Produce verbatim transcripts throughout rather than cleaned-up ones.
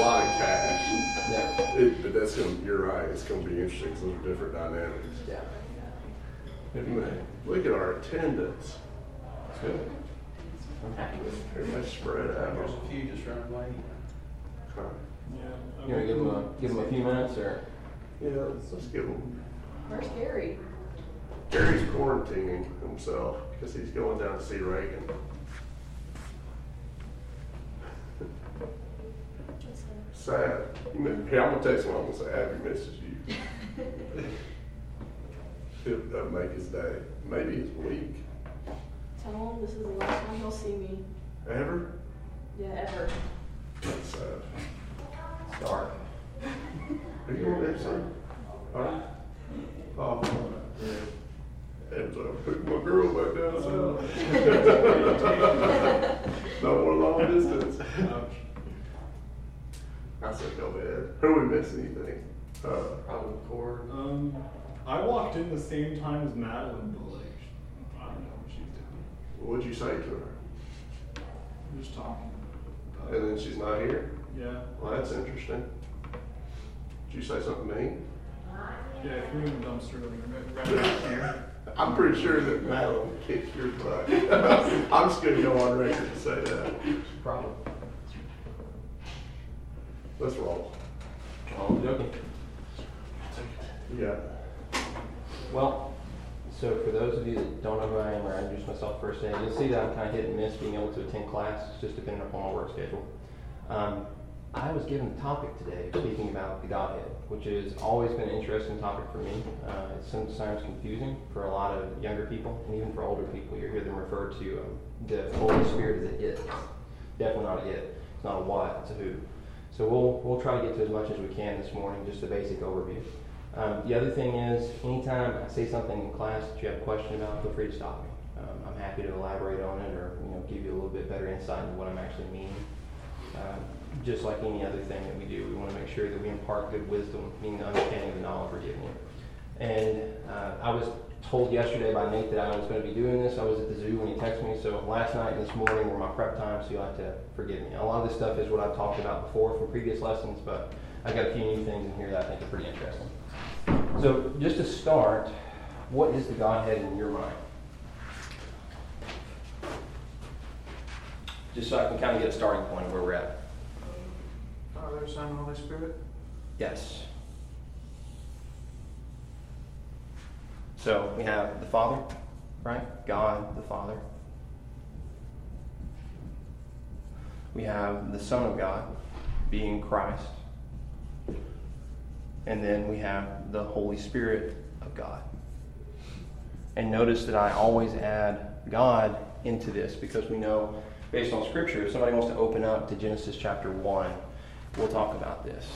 lot of cash. Yeah. It, but that's going to, you're right, it's going to be interesting because those are different dynamics. Yeah. Man, look at our attendance. That's good. I'm happy with it. Everybody spread out. There's a few just running late. Okay. Yeah. You want to give them a, give them a few minutes, or? Yeah, let's, let's give them. Where's Gary? Gary's quarantining himself because he's going down to see Reagan. Sad. You know, hey, I'm gonna text him. I'm gonna say Abby misses you. It'll make his day, maybe his week. Tell him this is the last time he'll see me. Ever? Yeah, ever. That's sad. Start. Are you on that son? Huh? Oh, yeah. Abby's like, I'm putting my girl back down south. No more long distance. I said, go ahead. Who are we missing, you think? Uh, Probably Cord. Um, I walked in the same time as Madeline, but like, I don't know what she's doing. what'd you say to her? I'm just talking. And then she's not here? Yeah. Well, that's interesting. Did you say something mean? Yeah, if you're in the dumpster, like, right, right back here. I'm pretty sure that Madeline kicked your butt. I'm just going to go on record to say that. Problem. Let's roll. Oh, joking. Yeah. Well, so for those of you that don't know who I am or I introduce myself first today, you'll see that I'm kind of hit and miss being able to attend class, just depending upon my work schedule. Um, I was given the topic today, speaking about the Godhead, which has always been an interesting topic for me. Uh, it's sometimes confusing for a lot of younger people, and even for older people. You hear them refer to um, the Holy Spirit as a it. Definitely not a it. It's not a what, it's a who. So we'll we'll try to get to as much as we can this morning, just a basic overview. Um, the other thing is, anytime I say something in class that you have a question about, feel free to stop me. Um, I'm happy to elaborate on it, or you know, give you a little bit better insight into what I'm actually meaning. Um, just like any other thing that we do, we want to make sure that we impart good wisdom, meaning the understanding of the knowledge we're giving you. And uh, I was told yesterday by Nate that I was going to be doing this. I was at the zoo when he texted me, so last night and this morning were my prep time, so you'll have to forgive me. A lot of this stuff is what I've talked about before from previous lessons, but I got a few new things in here that I think are pretty interesting. So just to start, what is the Godhead in your mind? Just so I can kind of get a starting point of where we're at. Father, Son, and Holy Spirit. Yes. So we have the Father, right? God the Father. We have the Son of God, being Christ. And then we have the Holy Spirit of God. And notice that I always add God into this because we know, based on Scripture, if somebody wants to open up to Genesis chapter one, we'll talk about this.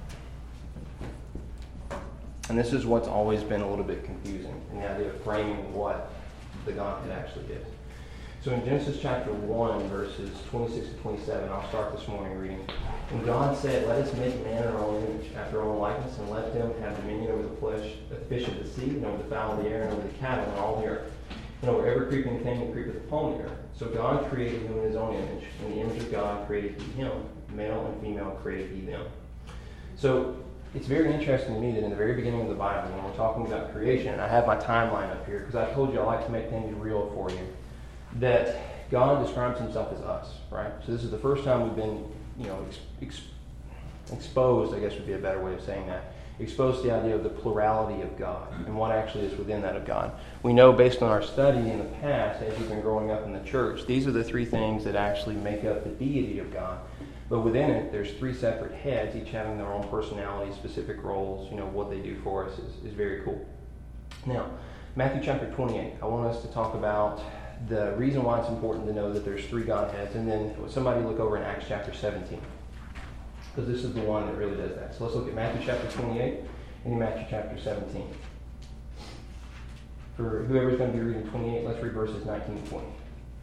And this is what's always been a little bit confusing in the idea of framing what the Godhead actually is. So in Genesis chapter one, verses twenty-six to twenty-seven, I'll start this morning reading. And God said, "Let us make man in our own image, after our own likeness, and let them have dominion over the flesh, the fish of the sea, and over the fowl of the air, and over the cattle, and all the earth, and over every creeping thing that creepeth upon the earth. So God created him in his own image. In the image of God created he him. Male and female created he them." So it's very interesting to me that in the very beginning of the Bible, when we're talking about creation, and I have my timeline up here, because I told you I like to make things real for you, that God describes himself as us, right? So this is the first time we've been, you know, ex- ex- exposed, I guess would be a better way of saying that, exposed to the idea of the plurality of God and what actually is within that of God. We know based on our study in the past, as you've been growing up in the church, these are the three things that actually make up the deity of God. But within it, there's three separate heads, each having their own personality, specific roles. You know, what they do for us is, is very cool. Now, Matthew chapter twenty-eight, I want us to talk about the reason why it's important to know that there's three Godheads, and then somebody look over in Acts chapter seventeen, because this is the one that really does that. So let's look at Matthew chapter twenty-eight and then Matthew chapter seventeen. For whoever's going to be reading twenty-eight, let's read verses nineteen to twenty.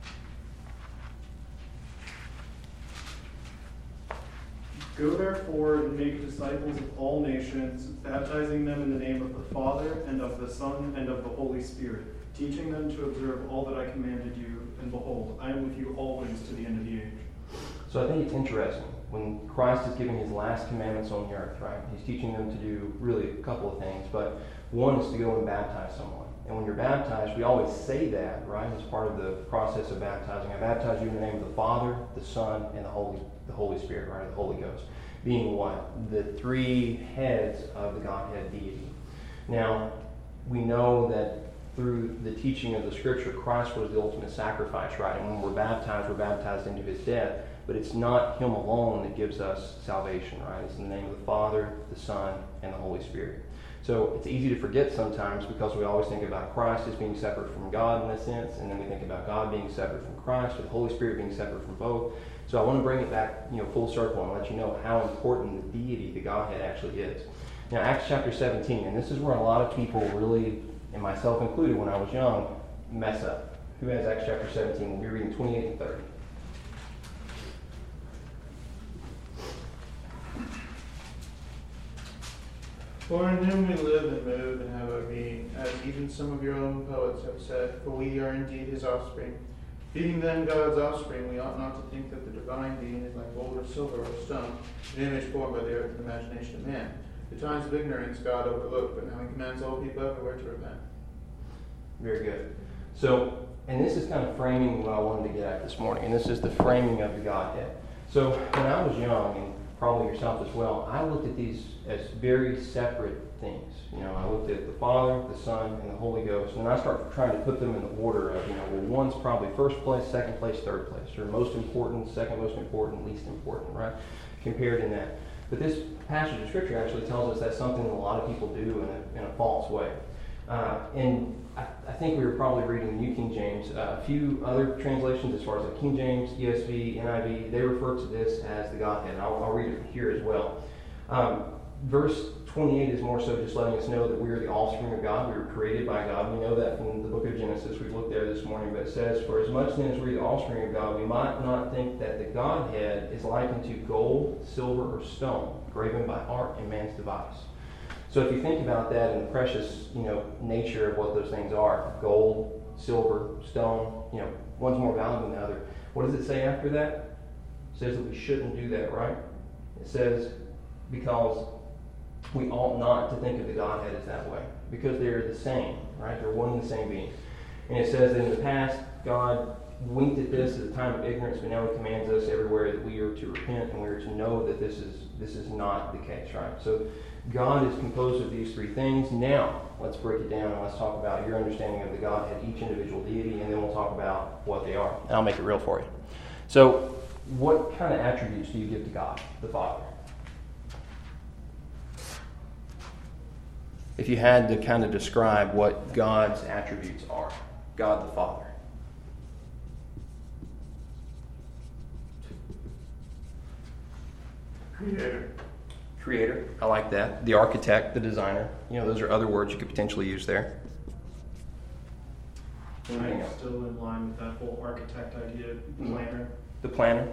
Go therefore and make disciples of all nations, baptizing them in the name of the Father, and of the Son, and of the Holy Spirit, teaching them to observe all that I commanded you, and behold, I am with you always to the end of the age. So I think it's interesting when Christ is giving his last commandments on the earth, right? He's teaching them to do really a couple of things, but one is to go and baptize someone. And when you're baptized, we always say that, right? It's part of the process of baptizing. I baptize you in the name of the Father, the Son, and the Holy the Holy Spirit, right? The Holy Ghost. Being what? The three heads of the Godhead deity. Now, we know that through the teaching of the Scripture, Christ was the ultimate sacrifice, right? And when we're baptized, we're baptized into his death. But it's not him alone that gives us salvation, right? It's in the name of the Father, the Son, and the Holy Spirit. So it's easy to forget sometimes because we always think about Christ as being separate from God in a sense, and then we think about God being separate from Christ, or the Holy Spirit being separate from both. So I want to bring it back, you know, full circle and let you know how important the deity, the Godhead, actually is. Now, Acts chapter seventeen, and this is where a lot of people really, and myself included when I was young, mess up. Who has Acts chapter seventeen? We'll be reading twenty-eight and thirty. For in him we live and move and have our being, as even some of your own poets have said, for we are indeed his offspring. Being then God's offspring, we ought not to think that the divine being is like gold or silver or stone, an image formed by the earth and imagination of man. The times of ignorance God overlooked, but now he commands all people everywhere to repent. Very good. So, and this is kind of framing what I wanted to get at this morning, and this is the framing of the Godhead. So, when I was young, and probably yourself as well, I looked at these as very separate things. You know, I looked at the Father, the Son, and the Holy Ghost, and I started trying to put them in the order of, you know, well, one's probably first place, second place, third place, or most important, second most important, least important, right? Compared in that. But this passage of Scripture actually tells us that's something that a lot of people do in a, in a false way. Uh, and I, I think we were probably reading the New King James. Uh, a few other translations, as far as like King James, E S V, N I V, they refer to this as the Godhead. And I'll, I'll read it here as well. Um, verse twenty-eight is more so just letting us know that we are the offspring of God. We were created by God. We know that from the book of Genesis. We've looked there this morning. But it says, for as much then as we are the offspring of God, we might not think that the Godhead is likened to gold, silver, or stone, graven by art and man's device. So if you think about that and the precious, you know, nature of what those things are, gold, silver, stone, you know, one's more valuable than the other. What does it say after that? It says that we shouldn't do that, right? It says because we ought not to think of the Godhead as that way, because they're the same, right? They're one and the same being. And it says that in the past, God winked at this at a time of ignorance, but now he commands us everywhere that we are to repent and we are to know that this is this is not the case, right? So God is composed of these three things. Now, let's break it down and let's talk about your understanding of the Godhead, each individual deity, and then we'll talk about what they are. And I'll make it real for you. So, what kind of attributes do you give to God, the Father? If you had to kind of describe what God's attributes are, God the Father. Creator. Creator, I like that. The architect, the designer. You know, those are other words you could potentially use there. I'm still in line with that whole architect idea, planner. The planner.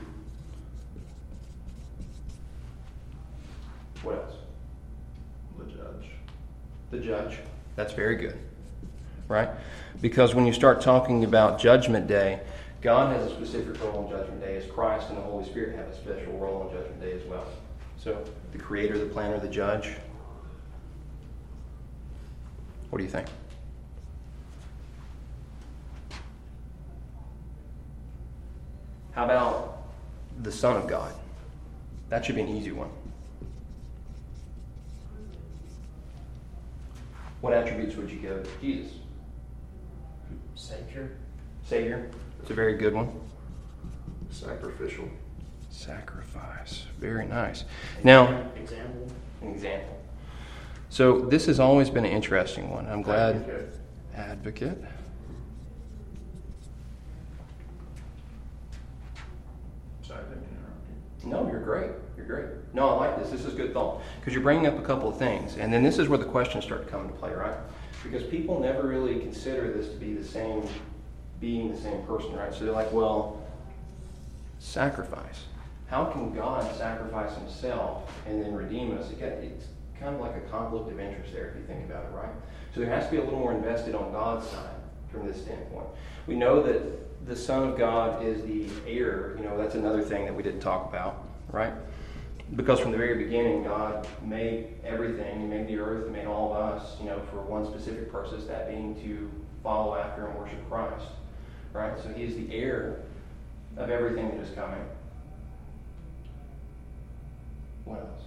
What else? The judge. The judge. That's very good. Right? Because when you start talking about Judgment Day, God has a specific role on Judgment Day, as Christ and the Holy Spirit have a special role on Judgment Day as well. So, the creator, the planner, the judge. What do you think? How about the Son of God? That should be an easy one. What attributes would you give Jesus? Savior. Savior. It's a very good one. Sacrificial. Sacrifice. Very nice. Now, Example. an example. So this has always been an interesting one. I'm glad. Advocate. Advocate. Sorry, I didn't interrupt you. No, you're great. You're great. No, I like this. This is good thought. Because you're bringing up a couple of things. And then this is where the questions start to come into play, right? Because people never really consider this to be the same, being the same person, right? So they're like, well, sacrifice. How can God sacrifice himself and then redeem us? It's kind of like a conflict of interest there if you think about it, right? So there has to be a little more invested on God's side from this standpoint. We know that the Son of God is the heir. You know, that's another thing that we didn't talk about. right? Because from the very beginning, God made everything. He made the earth, He made all of us, you know, for one specific purpose, that being to follow after and worship Christ, right? So He is the heir of everything that is coming. What else?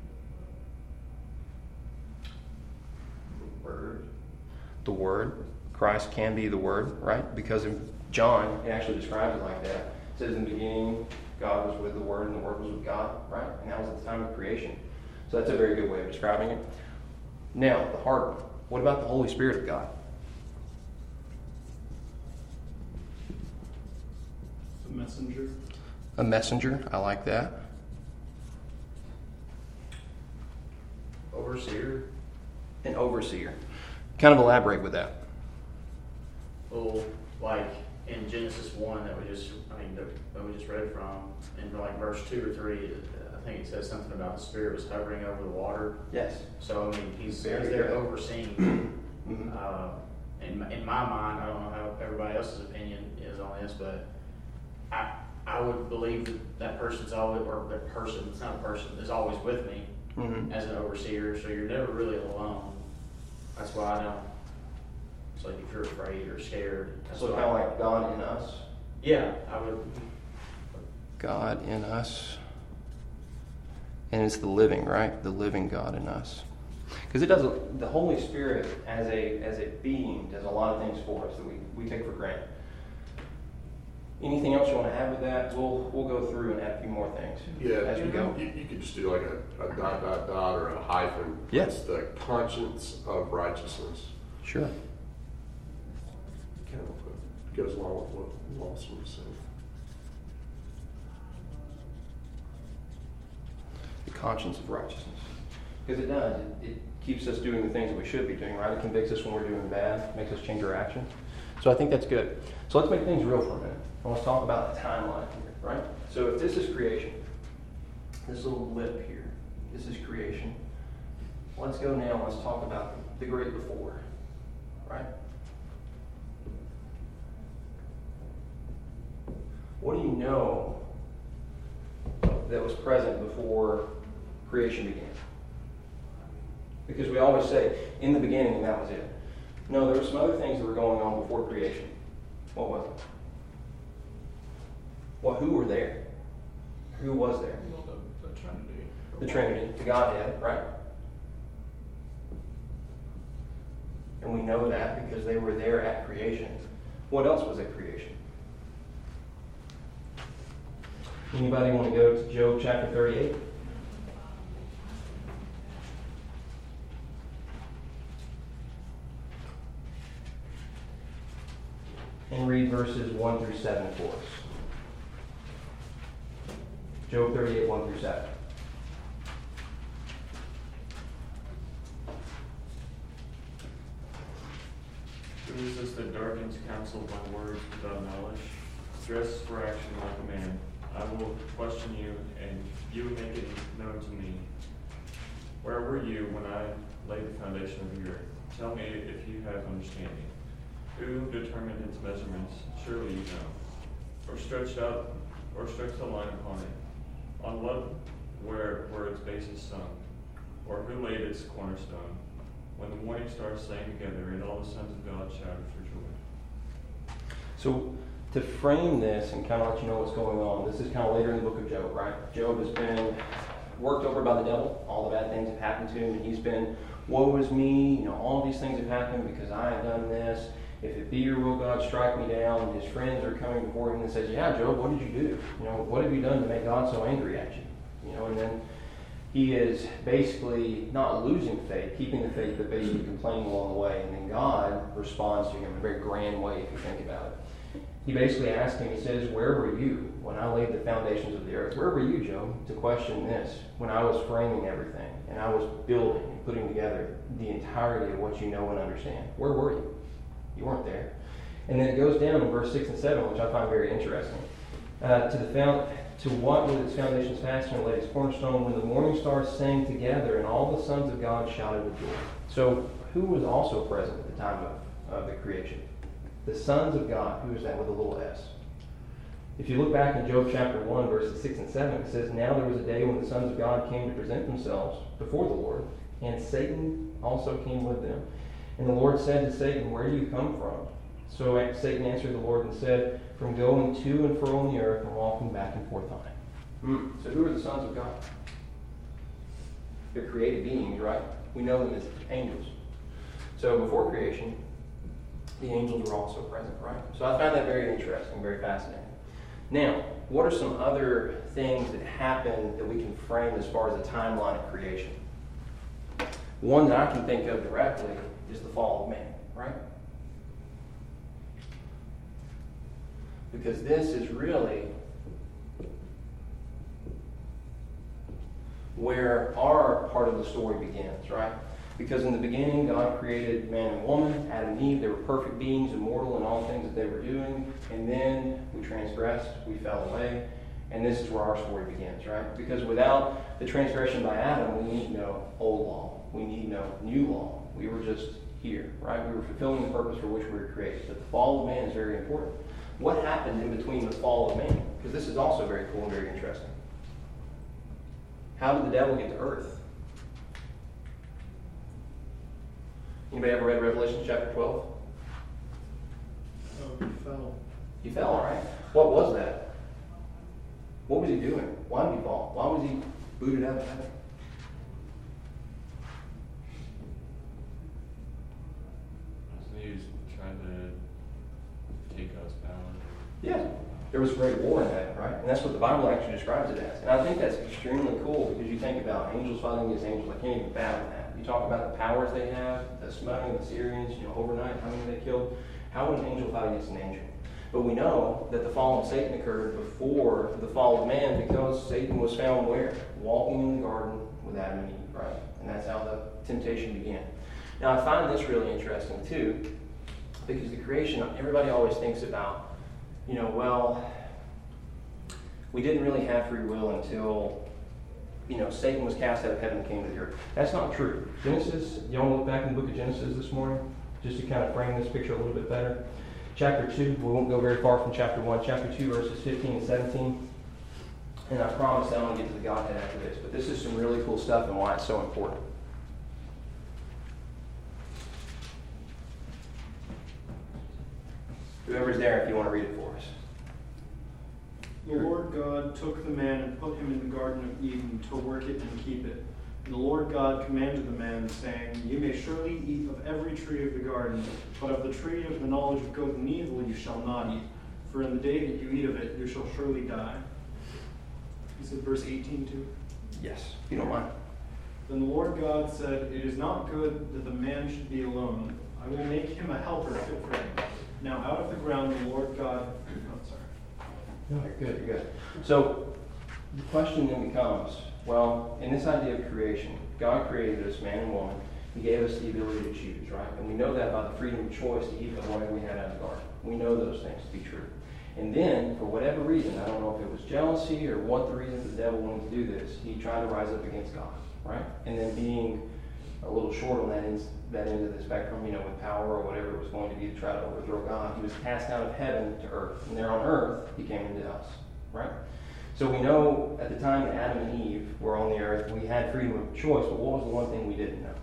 The Word. The Word. Christ can be the Word, right? Because in John, it actually describes it like that. It says in the beginning, God was with the Word, and the Word was with God, right? And that was at the time of creation. So that's a very good way of describing it. Now, the hard one. What about the Holy Spirit of God? The messenger. A messenger. I like that. Overseer. An overseer. Kind of elaborate with that. Well, like in Genesis one that we just, I mean, that that we just read from, in like verse two or three, I think it says something about the Spirit was hovering over the water. Yes. So, I mean, he's, he's Very there good. overseeing. Mm-hmm. Uh, in, in my mind, I don't know how everybody else's opinion is on this, but I I would believe that that person's always, or that person, it's not a person, is always with me Mm-hmm. as an overseer, so you're never really alone. That's why I don't, it's like if you're afraid or scared. That's So why kind of I- like God in us. Yeah, I would, God in us. And it's the living, right? The living God in us. Because it does, the Holy Spirit as a as a being does a lot of things for us that we, we take for granted. Anything else you want to add with that? We'll we'll go through and add a few more things Yeah, as we go. You, you could just do like a, a dot, dot, dot, or a hyphen. Yes. It's the conscience of righteousness. Sure. Kind of goes along with what Lawson was saying. The conscience of righteousness. Because it does. It, it keeps us doing the things that we should be doing, right? It convicts us when we're doing bad, makes us change our actions. So I think that's good. So let's make things real for a minute. And let's talk about the timeline here, right? So if this is creation, this little blip here, this is creation. Let's go now and let's talk about the great before, right? What do you know that was present before creation began? Because we always say, in the beginning, and that was it. No, there were some other things that were going on before creation. What was it? Well, who were there? Who was there? Well, the, the Trinity. The Trinity, the Godhead, right? And we know that because they were there at creation. What else was at creation? Anybody want to go to Job chapter thirty-eight? And read verses one through seven for us. Job thirty-eight, one through seven. Who is this that darkens counsel by words without knowledge? Dress for action like a man. I will question you, and you will make it known to me. Where were you when I laid the foundation of the earth? Tell me if you have understanding. Who determined its measurements? Surely you know. Or stretched out, or stretched a line upon it. On what where were its bases sunk? Or who laid its cornerstone? When the morning stars sang together, and all the sons of God shouted for joy. So, to frame this and kind of let you know what's going on, this is kind of later in the book of Job, right? Job has been worked over by the devil. All the bad things have happened to him, and he's been, woe is me, you know, all these things have happened because I have done this. If it be your will, God, strike me down. And his friends are coming before him and says, yeah, Job, what did you do? You know, what have you done to make God so angry at you? You know, and then he is basically not losing faith, keeping the faith, but basically complaining along the way. And then God responds to him in a very grand way, if you think about it. He basically asks him, he says, where were you when I laid the foundations of the earth? Where were you, Job, to question this when I was framing everything and I was building and putting together the entirety of what you know and understand? Where were you? You weren't there. And then it goes down in verse six and seven, which I find very interesting. Uh, to the found, to what with its foundations fastened and laid its cornerstone, when the morning stars sang together and all the sons of God shouted with joy. So who was also present at the time of, of the creation? The sons of God. Who is that with a little s? If you look back in Job chapter one, verses six and seven, it says, "Now there was a day when the sons of God came to present themselves before the Lord, and Satan also came with them. And the Lord said to Satan, 'Where do you come from?' So Satan answered the Lord and said, 'From going to and fro on the earth and walking back and forth on it.'" Mm. So who are the sons of God? They're created beings, right? We know them as angels. So before creation, the angels were also present, right? So I find that very interesting, very fascinating. Now, what are some other things that happen that we can frame as far as a timeline of creation? One that I can think of directly is the fall of man, right? Because this is really where our part of the story begins, right? Because in the beginning, God created man and woman, Adam and Eve. They were perfect beings, immortal in all things that they were doing. And then we transgressed, we fell away, and this is where our story begins, right? Because without the transgression by Adam, we need no old law. We need no new law. We were just here, right? We were fulfilling the purpose for which we were created. But the fall of man is very important. What happened in between the fall of man? Because this is also very cool and very interesting. How did the devil get to earth? Anybody ever read Revelation chapter twelve? Oh, he fell. He fell, right? What was that? What was he doing? Why did he fall? Why was he booted out of heaven? He was trying to take God's power. Yeah. There was a great war in that, right? And that's what the Bible actually describes it as. And I think that's extremely cool because you think about angels fighting against angels. I can't even fathom that. You talk about the powers they have, the smiting of the Syrians, you know, overnight, how many they killed. How would an angel fight against an angel? But we know that the fall of Satan occurred before the fall of man because Satan was found where? Walking in the garden with Adam and Eve, right? And that's how the temptation began. Now, I find this really interesting, too, because the creation, everybody always thinks about, you know, well, we didn't really have free will until, you know, Satan was cast out of heaven and came to the earth. That's not true. Genesis, you want to look back in the book of Genesis this morning, just to kind of frame this picture a little bit better. Chapter two, we won't go very far from chapter one. Chapter two, verses fifteen and seventeen. And I promise that I'm going to get to the Godhead after this. But this is some really cool stuff and why it's so important. Whoever's there, if you want to read it for us. The Lord God took the man and put him in the Garden of Eden to work it and keep it. And the Lord God commanded the man, saying, "You may surely eat of every tree of the garden, but of the tree of the knowledge of good and evil you shall not eat. For in the day that you eat of it, you shall surely die." Is it verse eighteen too? Yes, if you don't mind. Then the Lord God said, "It is not good that the man should be alone. I will make him a helper fit for him." Now out of the ground the Lord God... Oh, sorry. No, you're good, you're good. So the question then becomes, well, in this idea of creation, God created us, man and woman. He gave us the ability to choose, right? And we know that by the freedom of choice to eat of whatever we had out of the garden. We know those things to be true. And then, for whatever reason, I don't know if it was jealousy or what the reason the devil wanted to do this, he tried to rise up against God, right? And then being a little short on that end, that end of the spectrum, you know, with power or whatever it was going to be to try to overthrow God, he was cast out of heaven to earth. And there on earth, he came into us, right? So we know at the time that Adam and Eve were on the earth, we had freedom of choice, but what was the one thing we didn't know?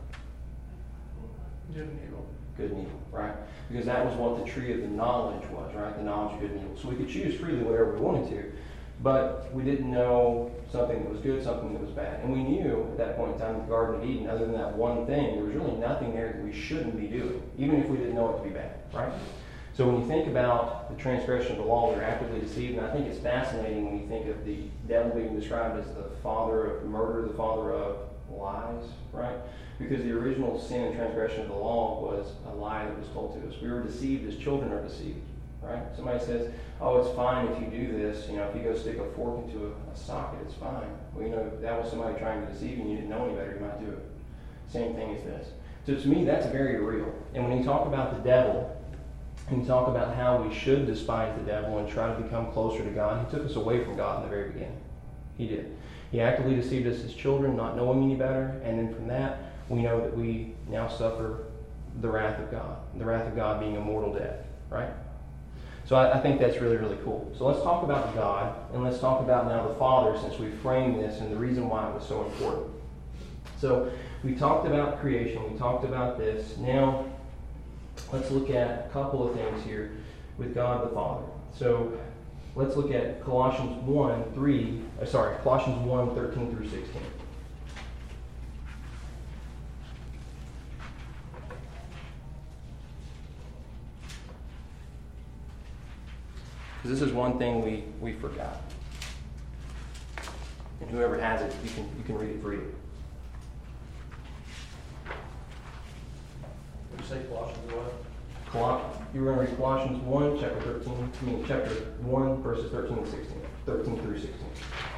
Good and evil. Good and evil, right? Because that was what the tree of the knowledge was, right? The knowledge of good and evil. So we could choose freely whatever we wanted to, but we didn't know something that was good, something that was bad. And we knew at that point in time in the Garden of Eden, other than that one thing, there was really nothing there that we shouldn't be doing, even if we didn't know it to be bad, right? So when you think about the transgression of the law, we were actively deceived, and I think it's fascinating when you think of the devil being described as the father of murder, the father of lies, right? Because the original sin and transgression of the law was a lie that was told to us. We were deceived as children are deceived, right? Somebody says, oh, it's fine if you do this. You know, if you go stick a fork into a, a socket, it's fine. Well, you know, if that was somebody trying to deceive you and you didn't know any better, you might do it. Same thing as this. So to me, that's very real. And when you talk about the devil, and you talk about how we should despise the devil and try to become closer to God, he took us away from God in the very beginning. He did. He actively deceived us as children, not knowing any better, and then from that, we know that we now suffer the wrath of God. The wrath of God being a mortal death, right? So I, I think that's really, really cool. So let's talk about God, and let's talk about now the Father, since we framed this and the reason why it was so important. So we talked about creation, we talked about this. Now let's look at a couple of things here with God the Father. So let's look at Colossians one, three, uh, sorry, Colossians one, thirteen through sixteen. Because this is one thing we, we forgot. And whoever has it, you can you can read it free. Did you say Colossians what? Col- you were going to read Colossians one, chapter thirteen, I mean chapter one, verses thirteen and sixteen. thirteen through sixteen.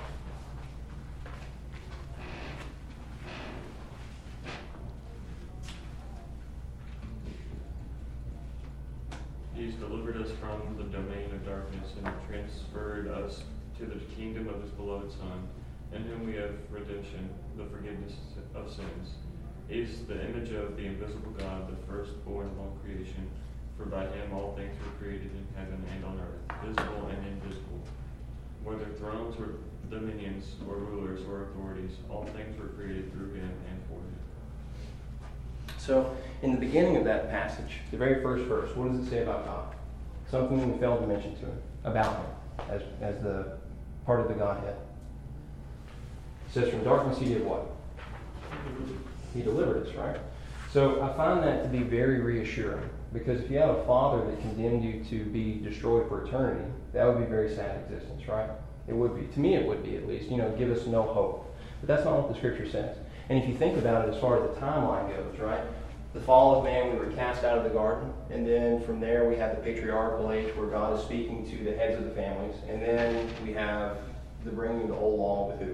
He's delivered us from the domain of darkness and transferred us to the kingdom of his beloved Son, in whom we have redemption, the forgiveness of sins. He is the image of the invisible God, the firstborn of all creation. For by him all things were created in heaven and on earth, visible and invisible. Whether thrones or dominions or rulers or authorities, all things were created through him and for him. So, in the beginning of that passage, the very first verse, what does it say about God? Something we failed to mention to him, about him, as, as the part of the Godhead. It says, from darkness he did what? He delivered us, right? So, I find that to be very reassuring, because if you have a father that condemned you to be destroyed for eternity, that would be a very sad existence, right? It would be. To me, it would be, at least. You know, give us no hope. But that's not what the Scripture says. And if you think about it as far as the timeline goes, right? The fall of man, we were cast out of the garden. And then from there, we have the patriarchal age where God is speaking to the heads of the families. And then we have the bringing of the old law with who?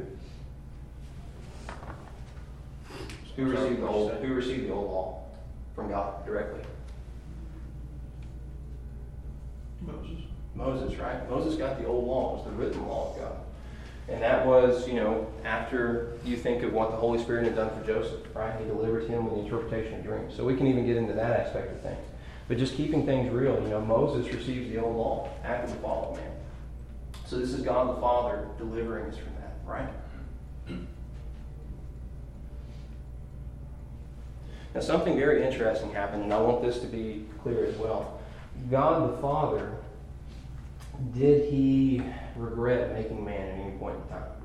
Who received the old, who received the old law from God directly? Moses. Moses, right? Moses got the old law. It was the written law of God. And that was, you know, after you think of what the Holy Spirit had done for Joseph, right? He delivered him with the interpretation of dreams. So we can even get into that aspect of things. But just keeping things real, you know, Moses receives the old law after the fall of man. So this is God the Father delivering us from that, right? Now something very interesting happened, and I want this to be clear as well. God the Father, did he regret making man at any point in time?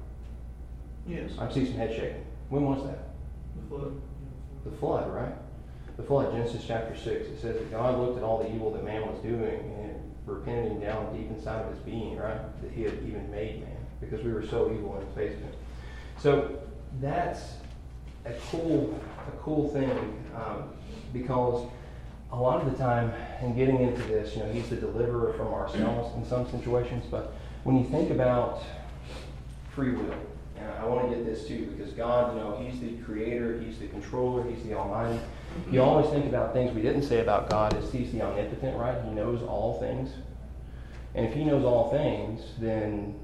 Yes. I see some head shaking. When was that? The flood. The flood, right? The flood, Genesis chapter six. It says that God looked at all the evil that man was doing and repented him down deep inside of his being, right? That he had even made man, because we were so evil in the face of him. So that's a cool, a cool thing, um, because a lot of the time, in getting into this, you know, he's the deliverer from ourselves in some situations, but when you think about free will, and I want to get this too, because God, you know, he's the creator, he's the controller, he's the almighty. You always think about things we didn't say about God is he's the omnipotent, right? He knows all things. And if he knows all things, then,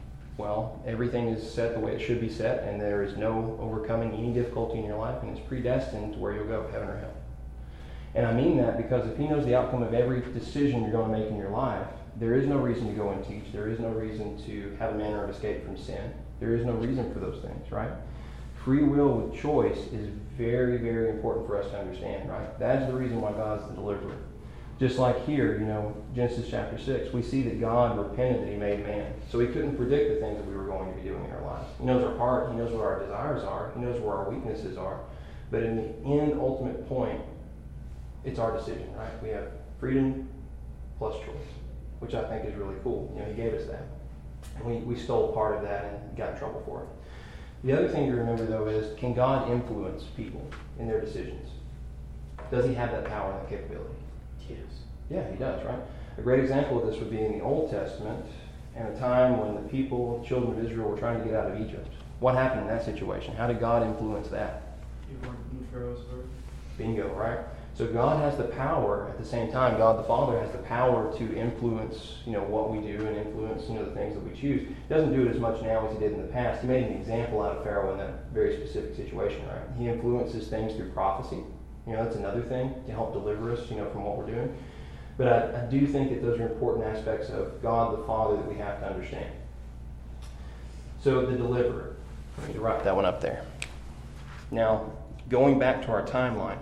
well, everything is set the way it should be set, and there is no overcoming any difficulty in your life, and it's predestined to where you'll go, heaven or hell. And I mean that because if he knows the outcome of every decision you're going to make in your life, there is no reason to go and teach. There is no reason to have a manner of escape from sin. There is no reason for those things, right? Free will with choice is very, very important for us to understand, right? That's the reason why God's the deliverer. Just like here, you know, Genesis chapter six, we see that God repented that he made man. So he couldn't predict the things that we were going to be doing in our lives. He knows our heart. He knows what our desires are. He knows where our weaknesses are. But in the end, ultimate point, it's our decision, right? We have freedom plus choice, which I think is really cool. You know, he gave us that. And we, we stole part of that and got in trouble for it. The other thing to remember, though, is can God influence people in their decisions? Does he have that power and that capability? Yes. Yeah, he does, right? A great example of this would be in the Old Testament and a time when the people, the children of Israel, were trying to get out of Egypt. What happened in that situation? How did God influence that? You weren't in Pharaoh's heart. Bingo, right? So God has the power, at the same time, God the Father has the power to influence, you know, what we do and influence, you know, the things that we choose. He doesn't do it as much now as he did in the past. He made an example out of Pharaoh in that very specific situation, right? He influences things through prophecy. You know, that's another thing to help deliver us, you know, from what we're doing. But I, I do think that those are important aspects of God the Father that we have to understand. So the deliverer. I need to write that one up there. Now, going back to our timeline.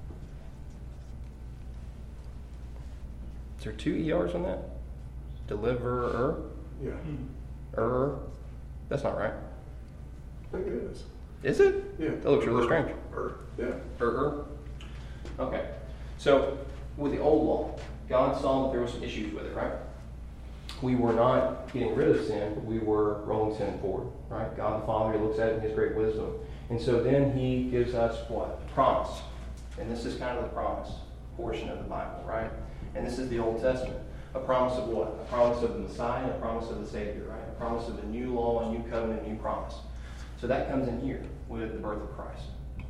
Is there two E Rs on that? Deliverer? Yeah, Er? That's not right. I think it is. Is it? Yeah. That looks really strange. Or, yeah. Er, er? Okay. So, with the old law, God saw that there were some issues with it, right? We were not getting rid of sin, but we were rolling sin forward, right? God the Father looks at it in His great wisdom. And so then He gives us what? A promise. And this is kind of the promise portion of the Bible, right? And this is the Old Testament. A promise of what? A promise of the Messiah, a promise of the Savior, right? A promise of a new law, a new covenant, a new promise. So that comes in here with the birth of Christ.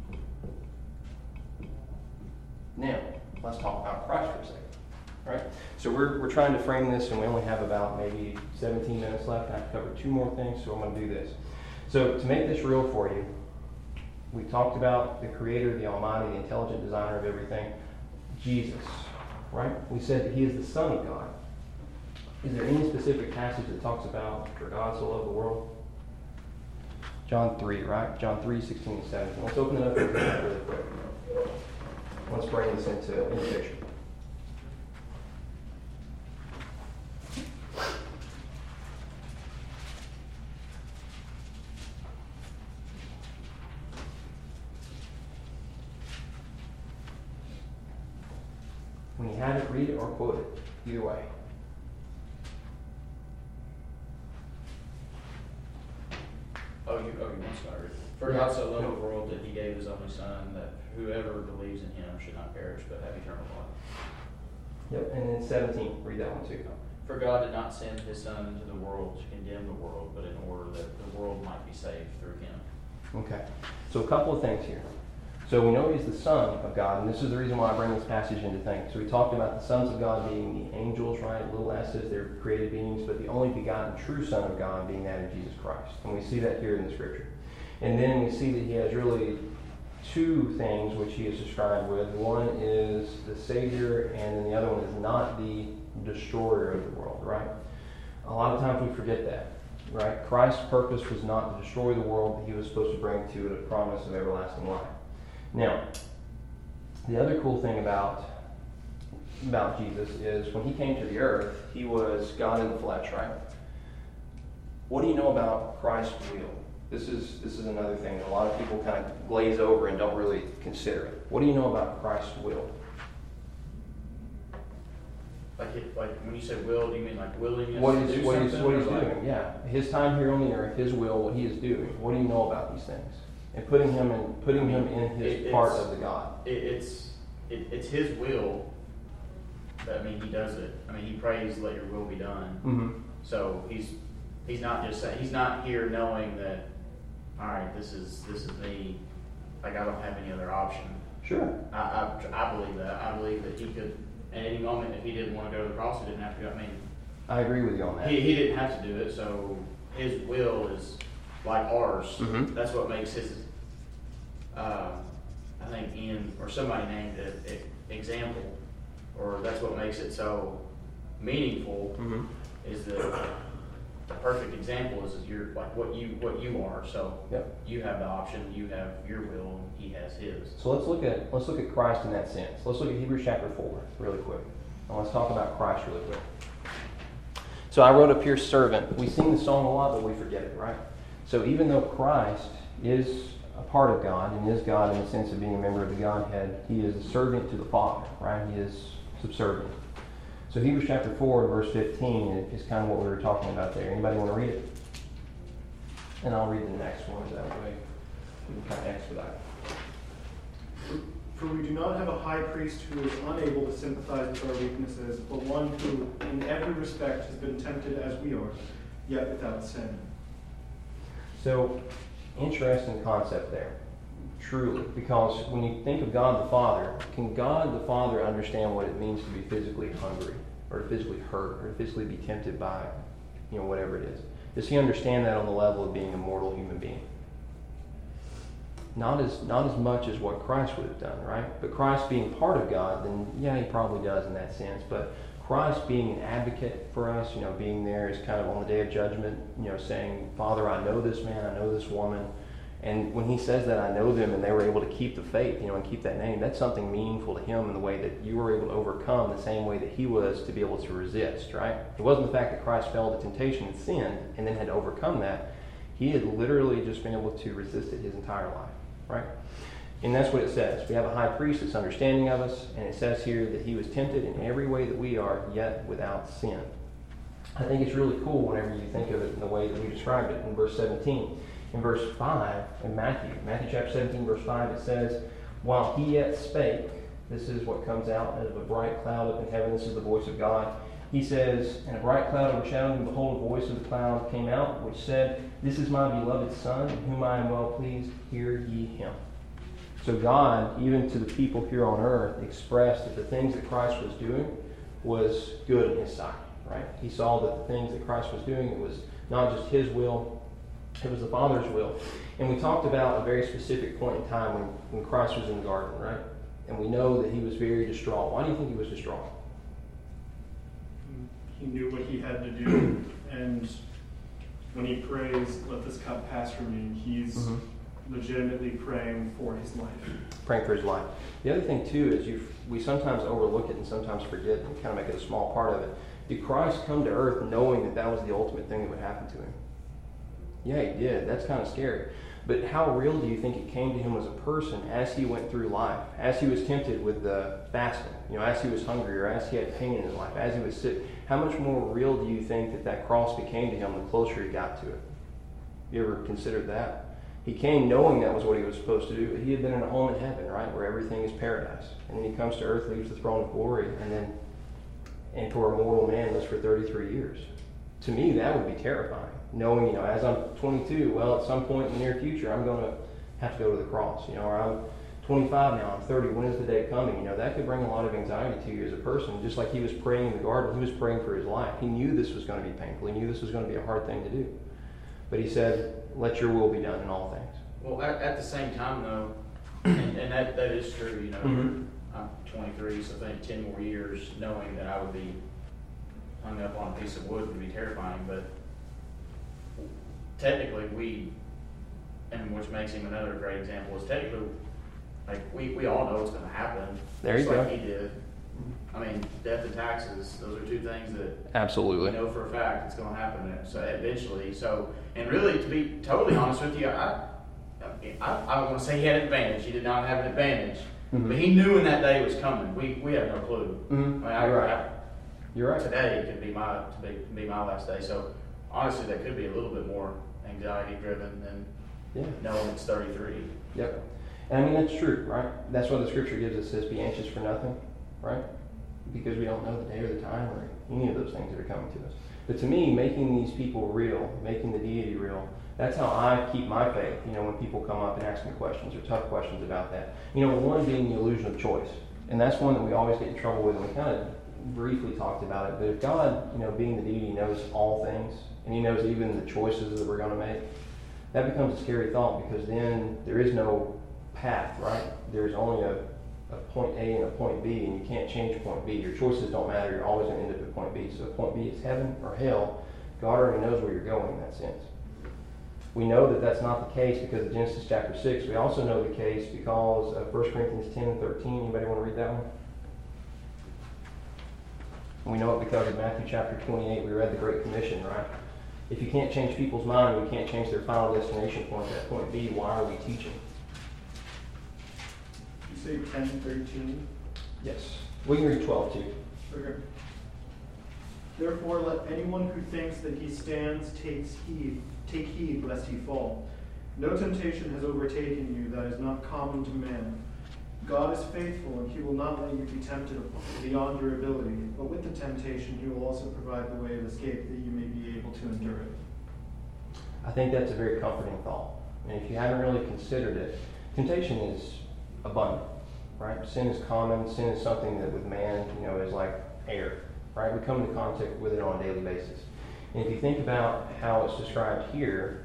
Now, let's talk about Christ for a second. Right? So we're, we're trying to frame this, and we only have about maybe seventeen minutes left. I have to cover two more things, so I'm going to do this. So to make this real for you, we talked about the Creator, the Almighty, the intelligent designer of everything, Jesus. Right? We said that He is the Son of God. Is there any specific passage that talks about for God so loved the world? John three, right? John three, sixteen and seventeen. Let's open it up and read that really quick. Let's bring this into, into picture. When you have it, read it or quote it. Either way. Oh, you, oh, you want to start? For God so loved the world that He gave His only Son, that whoever believes in Him should not perish but have eternal life. Yep, and then seventeen. Read that one too. For God did not send His Son into the world to condemn the world, but in order that the world might be saved through Him. Okay. So a couple of things here. So we know He's the Son of God, and this is the reason why I bring this passage into things. So we talked about the sons of God being the angels, right? Little s's, they're created beings, but the only begotten true Son of God being that of Jesus Christ. And we see that here in the Scripture. And then we see that He has really two things which He is described with. One is the Savior, and then the other one is not the destroyer of the world, right? A lot of times we forget that, right? Christ's purpose was not to destroy the world, but He was supposed to bring to it a promise of everlasting life. Now, the other cool thing about about Jesus is when He came to the earth, He was God in the flesh, right? What do you know about Christ's will? This is this is another thing that a lot of people kind of glaze over and don't really consider it. What do you know about Christ's will? Like, it, like when you say will, do you mean like willingness What to he's do what he's something? what he's or like- doing? Yeah, His time here on the earth, His will, what He is doing. What do you know about these things? And putting Him in putting Him in His It- part it's- of the God. It, it's it, it's His will. That, I mean, He does it. I mean, He prays, "Let Your will be done." Mm-hmm. So He's He's not just saying, He's not here knowing that, all right, this is this is me. Like, I don't have any other option. Sure. I, I, I believe that. I believe that He could, at any moment, if He didn't want to go to the cross, He didn't have to go. I mean, I agree with you on that. He, he didn't have to do it, so His will is like ours. Mhm. That's what makes His, uh, I think Ian, or somebody named it, it example, or that's what makes it so meaningful, Mm-hmm. is that the perfect example is, is you're like what you what you are. So Yep. you have the option, you have your will, and He has His. So let's look at let's look at Christ in that sense. Let's look at Hebrews chapter four really quick. And let's talk about Christ really quick. So I wrote up here servant. We sing the song a lot, but we forget it, right? So even though Christ is a part of God and is God in the sense of being a member of the Godhead, He is a servant to the Father, right? He is subservient. So Hebrews chapter four, verse fifteen is kind of what we were talking about there. Anybody want to read it? And I'll read the next one, so that way we can kind of expedite. For we do not have a high priest who is unable to sympathize with our weaknesses, but one who in every respect has been tempted as we are, yet without sin. So, interesting concept there, truly, because when you think of God the Father, can God the Father understand what it means to be physically hungry, or to physically hurt, or to physically be tempted by, you know, whatever it is? Does He understand that on the level of being a mortal human being? not as not as much as what Christ would have done, right? But Christ being part of God, then yeah, he probably does in that sense. But Christ being an advocate for us, you know, being there is kind of on the day of judgment, you know, saying, Father, I know this man, I know this woman. And when he says that, I know them, and they were able to keep the faith, you know, and keep that name, that's something meaningful to him in the way that you were able to overcome the same way that he was to be able to resist, right? It wasn't the fact that Christ fell to temptation and sinned and then had to overcome that. He had literally just been able to resist it his entire life, right? And that's what it says. We have a high priest that's understanding of us, and it says here that he was tempted in every way that we are, yet without sin. I think it's really cool whenever you think of it in the way that we described it in verse seventeen. In verse five, in Matthew, Matthew chapter seventeen, verse five, it says, while he yet spake, this is what comes out of a bright cloud up in heaven, this is the voice of God. He says, and a bright cloud overshadowed him, behold, a voice of the cloud came out, which said, this is my beloved Son, in whom I am well pleased, hear ye him. So God, even to the people here on earth, expressed that the things that Christ was doing was good in his sight, right? He saw that the things that Christ was doing, it was not just his will, it was the Father's will. And we talked about a very specific point in time when, when Christ was in the garden, right? And we know that he was very distraught. Why do you think he was distraught? He knew what he had to do, and when he prays, let this cup pass from me, he's mm-hmm. legitimately praying for his life. Praying for his life. The other thing, too, is you we sometimes overlook it and sometimes forget and kind of make it a small part of it. Did Christ come to earth knowing that that was the ultimate thing that would happen to him? Yeah, he did. That's kind of scary. But how real do you think it came to him as a person as he went through life? As he was tempted with the fasting, you know, as he was hungry or as he had pain in his life, as he was sick, how much more real do you think that that cross became to him the closer he got to it? You ever considered that? He came knowing that was what he was supposed to do. He had been in a home in heaven, right, where everything is paradise. And then he comes to earth, leaves the throne of glory, and then and for a mortal man lives for thirty-three years. To me, that would be terrifying. Knowing, you know, as I'm twenty-two, well, at some point in the near future, I'm going to have to go to the cross, you know, or I'm twenty-five now, I'm thirty, when is the day coming? You know, that could bring a lot of anxiety to you as a person. Just like he was praying in the garden, he was praying for his life. He knew this was going to be painful. He knew this was going to be a hard thing to do. But he said, let your will be done in all things. Well, at, at the same time, though, and, and that, that is true, you know, Mm-hmm. I'm twenty-three, so I think ten more years knowing that I would be hung up on a piece of wood would be terrifying, but technically we, and which makes him another great example, is technically, like, we, we all know it's going to happen. There you just go. like he did. I mean, death and taxes, those are two things that Absolutely. we know for a fact it's going to happen so eventually. So, and really, to be totally honest with you, I, I, I don't want to say he had an advantage. He did not have an advantage. Mm-hmm. But he knew when that day was coming. We we have no clue. Mm-hmm. I mean, I, You're right. I, You're right. Today could be my to be, be my last day. So honestly, that could be a little bit more anxiety driven than Yeah. knowing it's thirty-three. Yep. And I mean, that's true, right? That's what the scripture gives us, says be anxious for nothing, right? Because we don't know the day or the time or any of those things that are coming to us. But to me, making these people real, making the deity real, that's how I keep my faith, you know, when people come up and ask me questions or tough questions about that. You know, one being the illusion of choice. And that's one that we always get in trouble with, and we kind of briefly talked about it. But if God, you know, being the deity, knows all things, and he knows even the choices that we're going to make, that becomes a scary thought, because then there is no path, right? There's only a, a point A and a point B, and you can't change point B. Your choices don't matter. You're always going to end up at point B. So point B is heaven or hell. God already knows where you're going in that sense. We know that that's not the case because of Genesis chapter six. We also know the case because of First Corinthians ten and thirteen. Anybody want to read that one? And we know it because of Matthew chapter twenty-eight. We read the Great Commission, right? If you can't change people's mind, you can't change their final destination point, that point B, why are we teaching? You say ten, thirteen? Yes. We can read twelve too. Okay. Therefore, let anyone who thinks that he stands takes heed, take heed lest he fall. No temptation has overtaken you that is not common to man. God is faithful, and he will not let you be tempted beyond your ability, but with the temptation he will also provide the way of escape that you may be able to endure it. I think that's a very comforting thought. And if you haven't really considered it, temptation is abundant, right? Sin is common. Sin is something that with man, you know, is like air, right? We come into contact with it on a daily basis. And if you think about how it's described here,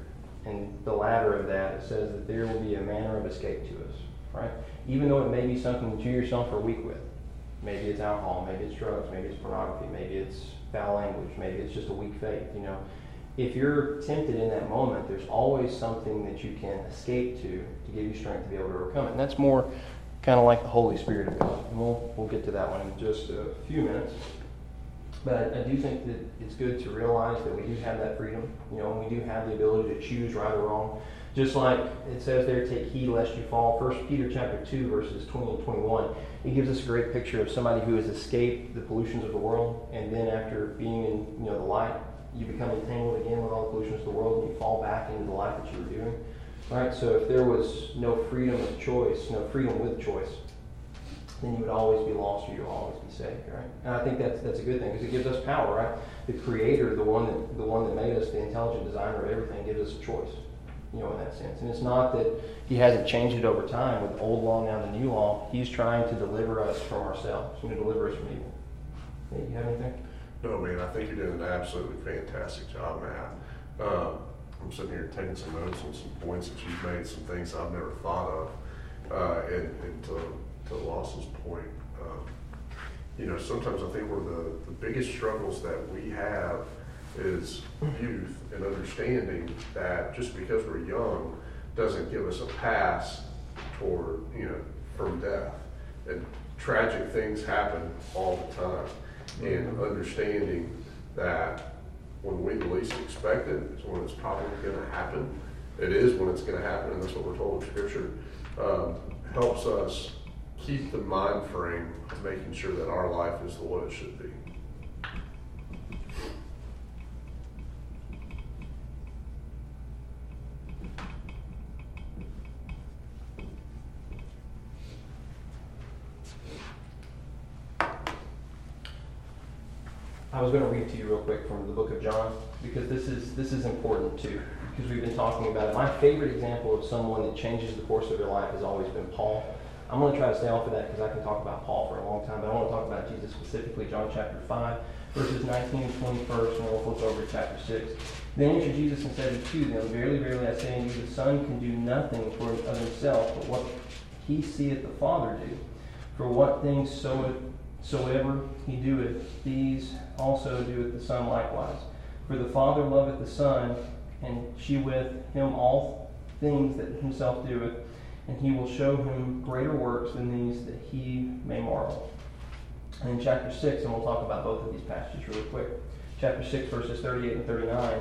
And the latter of that, it says that there will be a manner of escape to us, right? Even though it may be something that you yourself are weak with. Maybe it's alcohol, maybe it's drugs, maybe it's pornography, maybe it's foul language, maybe it's just a weak faith, you know. If you're tempted in that moment, there's always something that you can escape to to give you strength to be able to overcome it. And that's more kind of like the Holy Spirit of God. And we'll, we'll get to that one in just a few minutes. But I, I do think that it's good to realize that we do have that freedom, you know, and we do have the ability to choose right or wrong. Just like it says there, take heed lest you fall. First Peter chapter two, verses twenty and twenty-one. It gives us a great picture of somebody who has escaped the pollutions of the world, and then after being in, you know, the light, you become entangled again with all the pollutions of the world, and you fall back into the life that you were doing. Right? So if there was no freedom of choice, no freedom with choice, then you would always be lost, or you would always be saved, right? And I think that's that's a good thing, because it gives us power, right? The Creator, the one that the one that made us, the intelligent designer of everything, gives us a choice, you know, in that sense. And it's not that He hasn't changed it over time with the old law now the new law. He's trying to deliver us from ourselves, you know, deliver us from evil. Yeah, you have anything? No, man, I think you're doing an absolutely fantastic job, Matt. Um, I'm sitting here taking some notes on some points that you've made, some things I've never thought of. Uh, and, and to, to Lawson's point, um, you know, sometimes I think one of the, the biggest struggles that we have is youth and understanding that just because we're young doesn't give us a pass toward, you know, from death. And tragic things happen all the time. And understanding that when we the least expect it is when it's probably going to happen. It is when it's going to happen, and that's what we're told in Scripture. Um, helps us keep the mind frame of making sure that our life is what it should be. I was going to read to you real quick from the book of John, because this is this is important too, because we've been talking about it. My favorite example of someone that changes the course of their life has always been Paul. I'm going to try to stay off of that because I can talk about Paul for a long time, but I want to talk about Jesus specifically. John chapter five, verses nineteen and twenty first, and we'll flip over to chapter six. Then answered Jesus and said to them, Verily, verily, I say unto you, the Son can do nothing for of himself, but what he seeth the Father do. For what things soweth soever he doeth, these also doeth the Son likewise. For the Father loveth the Son, and sheweth him all things that himself doeth, and he will show him greater works than these, that he may marvel. And in chapter six, and we'll talk about both of these passages really quick. Chapter six, verses thirty-eight and thirty-nine.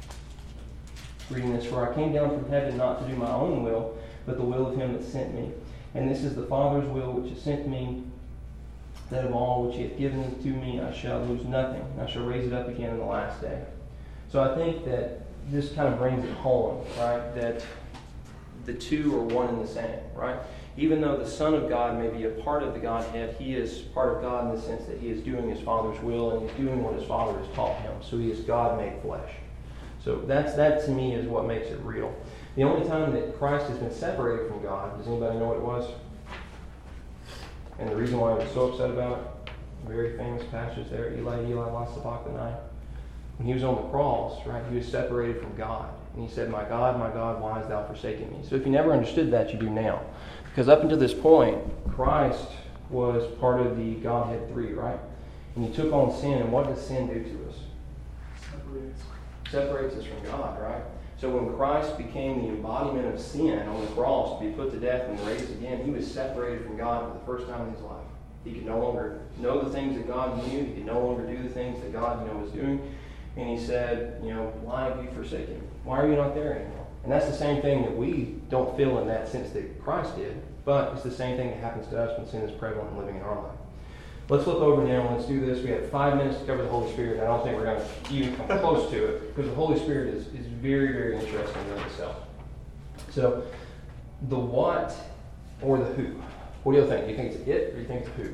Reading this, For I came down from heaven not to do my own will, but the will of him that sent me. And this is the Father's will which has sent me, that of all which he hath given to me I shall lose nothing, and I shall raise it up again in the last day. So I think that this kind of brings it home, right? That the two are one and the same, right? Even though the Son of God may be a part of the Godhead, he is part of God in the sense that he is doing his Father's will and he's doing what his Father has taught him. So he is God made flesh. So that's that to me is what makes it real. The only time that Christ has been separated from God, does anybody know what it was? And the reason why I was so upset about it, very famous passage there, Eli, Eli, lama sabachthani. When he was on the cross, right, he was separated from God. And he said, My God, my God, why hast thou forsaken me? So if you never understood that, you do now. Because up until this point, Christ was part of the Godhead three, right? And he took on sin, and what does sin do to us? Separates. Separates us from God, right? So when Christ became the embodiment of sin on the cross to be put to death and raised again, he was separated from God for the first time in his life. He could no longer know the things that God knew. He could no longer do the things that God, you know, was doing. And he said, you know, why have you forsaken me? Why are you not there anymore? And that's the same thing that we don't feel in that sense that Christ did, but it's the same thing that happens to us when sin is prevalent and living in our life. Let's flip over now and let's do this. We have five minutes to cover the Holy Spirit. I don't think we're going to even come close to it because the Holy Spirit is, is very, very interesting in itself. So, the what or the who? What do you think? Do you think it's it or do you think it's who?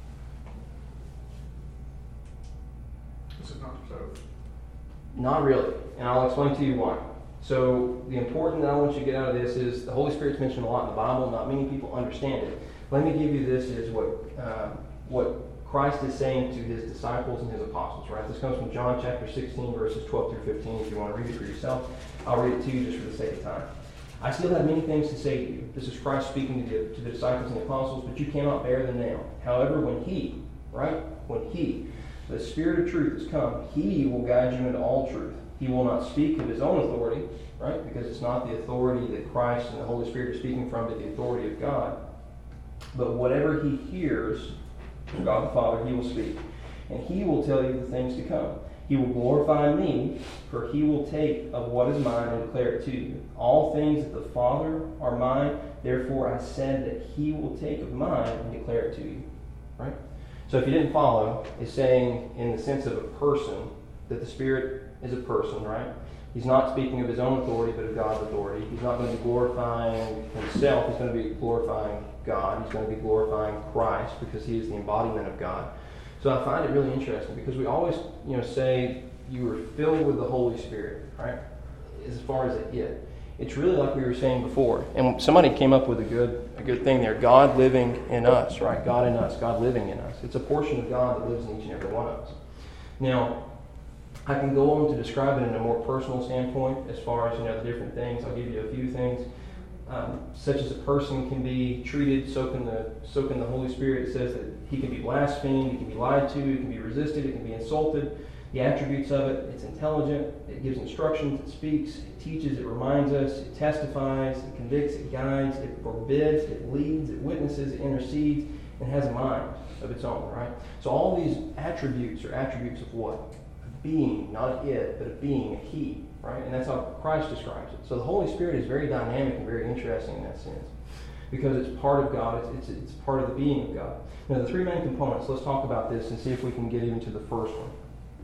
This is not both. Not really. And I'll explain to you why. So, the important that I want you to get out of this is the Holy Spirit's mentioned a lot in the Bible. Not many people understand it. Let me give you this as what... Um, what Christ is saying to his disciples and his apostles, right? This comes from John chapter sixteen, verses twelve through fifteen. If you want to read it for yourself, I'll read it to you just for the sake of time. I still have many things to say to you. This is Christ speaking to the, to the disciples and the apostles, but you cannot bear them now. However, when he, right? When he, the Spirit of truth has come, he will guide you into all truth. He will not speak of his own authority, right? Because it's not the authority that Christ and the Holy Spirit are speaking from, but the authority of God. But whatever he hears from God the Father, he will speak. And he will tell you the things to come. He will glorify me, for he will take of what is mine and declare it to you. All things that the Father are mine, therefore I said that he will take of mine and declare it to you. Right? So if you didn't follow, it's saying in the sense of a person, that the Spirit is a person, right? He's not speaking of his own authority, but of God's authority. He's not going to be glorifying himself. He's going to be glorifying God. He's going to be glorifying Christ because he is the embodiment of God. So I find it really interesting because we always, you know, say you were filled with the Holy Spirit, right? As far as it it. It's really like we were saying before. And somebody came up with a good a good thing there. God living in us, right? God in us. God living in us. It's a portion of God that lives in each and every one of us. Now, I can go on to describe it in a more personal standpoint as far as, you know, the different things. I'll give you a few things. Um, such as a person can be treated, soak in the soak in the Holy Spirit. It says that he can be blasphemed, he can be lied to, he can be resisted, it can be insulted. The attributes of it: it's intelligent, it gives instructions, it speaks, it teaches, it reminds us, it testifies, it convicts, it guides, it forbids, it leads, it witnesses, it intercedes, and has a mind of its own. Right. So all these attributes are attributes of what? A being, not it, but a being, a he. Right? And that's how Christ describes it. So the Holy Spirit is very dynamic and very interesting in that sense because it's part of God. It's, it's, it's part of the being of God. Now, the three main components, let's talk about this and see if we can get even to the first one.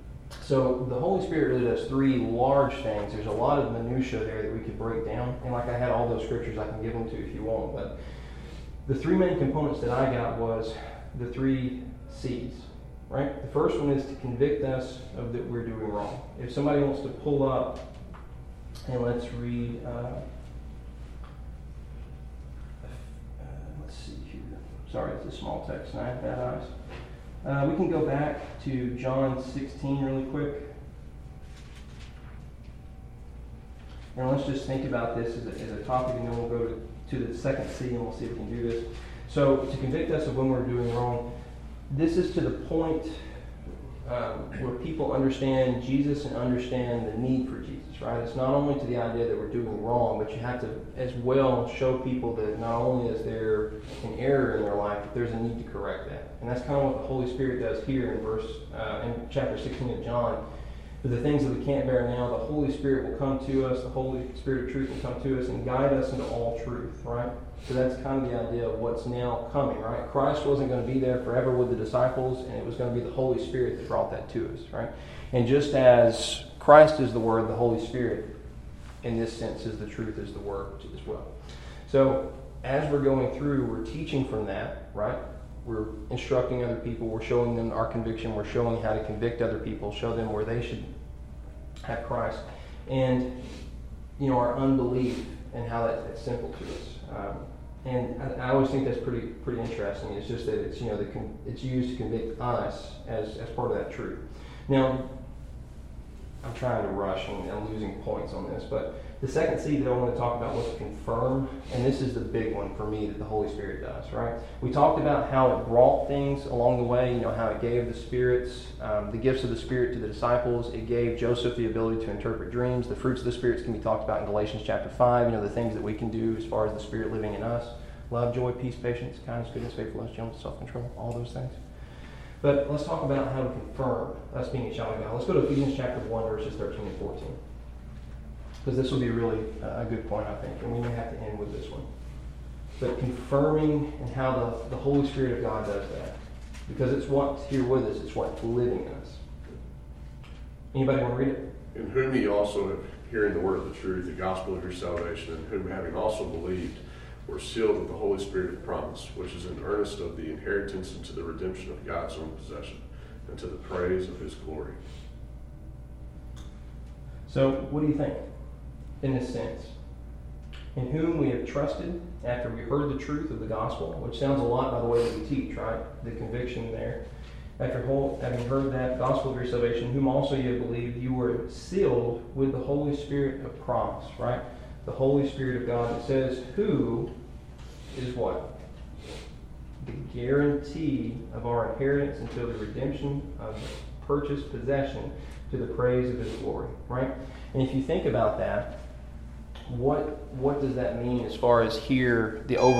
So the Holy Spirit really does three large things. There's a lot of minutia there that we could break down. And like I had all those scriptures, I can give them to you if you want. But the three main components that I got was the three C's. Right? The first one is to convict us of that we're doing wrong. If somebody wants to pull up, and let's read, uh, uh, let's see here. Sorry, it's a small text and I have bad eyes. Uh, we can go back to John sixteen really quick. And let's just think about this as a, as a topic, and then we'll go to, to the second C and we'll see if we can do this. So, to convict us of when we're doing wrong, this is to the point um, where people understand Jesus and understand the need for Jesus, right? It's not only to the idea that we're doing wrong, but you have to as well show people that not only is there an error in their life, but there's a need to correct that. And that's kind of what the Holy Spirit does here in verse, uh, in chapter sixteen of John. For the things that we can't bear now, the Holy Spirit will come to us, the Holy Spirit of truth will come to us and guide us into all truth, right? So that's kind of the idea of what's now coming, right? Christ wasn't going to be there forever with the disciples, and it was going to be the Holy Spirit that brought that to us, right? And just as Christ is the Word, the Holy Spirit, in this sense, is the truth, is the Word as well. So as we're going through, we're teaching from that, right? We're instructing other people, we're showing them our conviction, we're showing how to convict other people, show them where they should have Christ. And, you know, our unbelief and how that, that's simple to us. Um, and I, I always think that's pretty pretty interesting. It's just that it's, you know, the con- it's used to convict us as, as part of that truth. Now, I'm trying to rush and I'm losing points on this, but the second C that I want to talk about was confirm, and this is the big one for me that the Holy Spirit does, right? We talked about how it brought things along the way, you know, how it gave the spirits, um, the gifts of the Spirit to the disciples. It gave Joseph the ability to interpret dreams. The fruits of the spirits can be talked about in Galatians chapter five, you know, the things that we can do as far as the Spirit living in us. Love, joy, peace, patience, kindness, goodness, faithfulness, gentleness, self-control, all those things. But let's talk about how to confirm us being a child of God. Let's go to Ephesians chapter one, verses thirteen and fourteen. Because this will be really a good point, I think, and we may have to end with this one. But confirming and how the, the Holy Spirit of God does that. Because it's what's here with us, it's what's living in us. Anybody want to read it? In whom ye also have hearing the word of the truth, the gospel of your salvation, in whom having also believed, were sealed with the Holy Spirit of promise, which is an earnest of the inheritance into the redemption of God's own possession, and to the praise of his glory. So, what do you think in this sense? In whom we have trusted after we heard the truth of the gospel, which sounds a lot by the way that we teach, right? The conviction there. After whole, having heard that gospel of your salvation, whom also you have believed, you were sealed with the Holy Spirit of promise, right? The Holy Spirit of God. It says, who is what? The guarantee of our inheritance until the redemption of the purchased possession to the praise of His glory, right? And if you think about that, what what does that mean as far as here the over